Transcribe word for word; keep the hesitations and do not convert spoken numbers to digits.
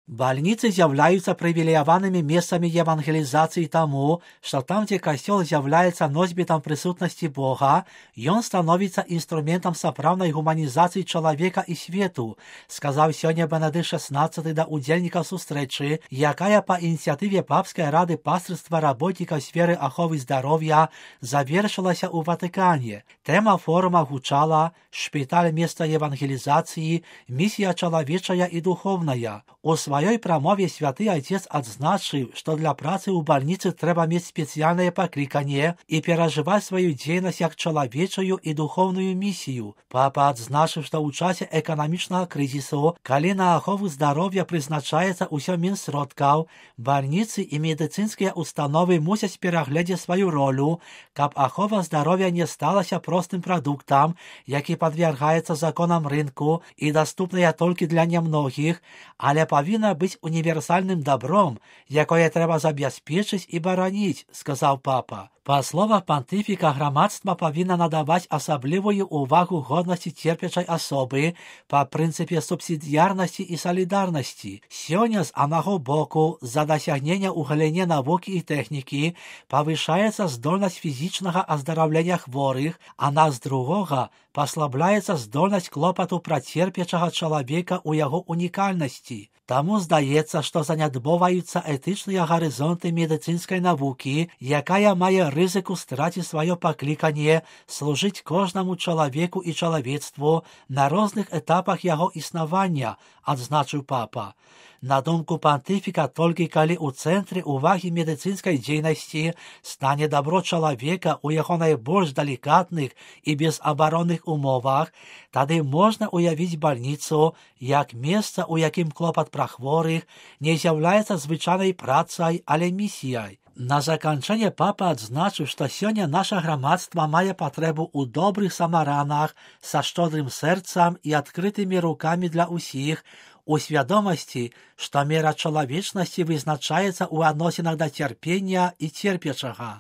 Больницы з'являюцца прывілеяванымі месцамі евангелізацыі таму, што там, дзе касцёл з'яўляецца носьбітам прысутнасці Бога, ён становіцца інструментам сапраўднай гуманізацыі чалавека і свету, сказаў сёння Бенедыкт шаснаццаты да удзельнікаў сустрэчы, якая па ініцыятыве Папскай рады пастырства работнікаў сферы аховы здароўя завершылася ў Ватыкане. Тэма форума гучала «Шпіталь месца евангелізацыі, місія чалавечая і духовная». У сваёй прамове святы Отец адзначыў, што для працы ў бальніцы трэба мець спецыяльнае пакліканне і перажываць сваю дзейнасць як чалавечую і духоўную місію. Папа адзначыў, што ў часе эканамічнага крызісу, калі на ахову здароўя прызначаецца ўсё менш сродкаў, бальніцы і медыцынскія установы мусяць перагледзець сваю ролю, каб ахова здароўя не сталася простым прадуктам, які падвяргаецца законам рынку і даступная толькі для нямногіх, але павінна быць універсальным добром, якое трэба забяспечыць і бараніць, сказаў папа. Па словах пантыфіка, грамадства павінна надаваць асаблівую ўвагу годнасці церпячай асобы па прынцыпе субсідыярнасці і салідарнасці. Сёння з аднаго боку з-за дасягнення ў галіне навукі і тэхнікі павышаецца здольнасць фізічнага аздараўлення хворых, а на з другога паслабляецца здольнасць клопату пра церпячага чалавека ў яго унікальнасці. Таму здаецца, што занядбоваюцца этычныя гарызонты медыцынскай навукі, якая мае рызыку страціць сваё пакліканне служыць кожнаму чалавеку і чалавецтву на розных этапах яго існавання, адзначыў папа. На думку пантыфіка, толькі калі ў цэнтры ўвагі медыцынскай дзейнасці стане дабро чалавека ў яго найбольш далікатных і безабаронных умовах, тады можна ўявіць бальніцу як месца, у якім клопат пра хворых не з'яўляецца звычайнай працай, але місіяй. На заканчэнне папа адзначыў, што сёння наша грамадства мае патрэбу ў добрых самаранах са шчодрым сэрцам і адкрытымі рукамі для ўсіх, у свядомасці, што мера чалавечнасці вызначаецца ў адносінах да цярпення і церпячага.